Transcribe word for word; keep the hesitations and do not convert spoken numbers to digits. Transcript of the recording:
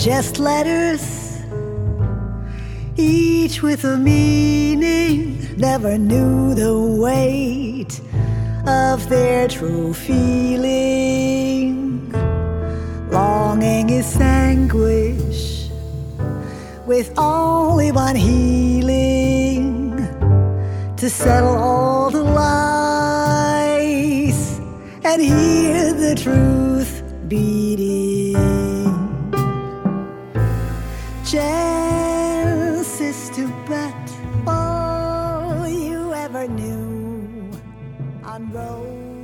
just letters, each with a meaning, never knew the weight of their true feeling. Longing is anguish, with only one healing to settle all the lies and hear the truth beating. Chance is to bet all you ever knew on road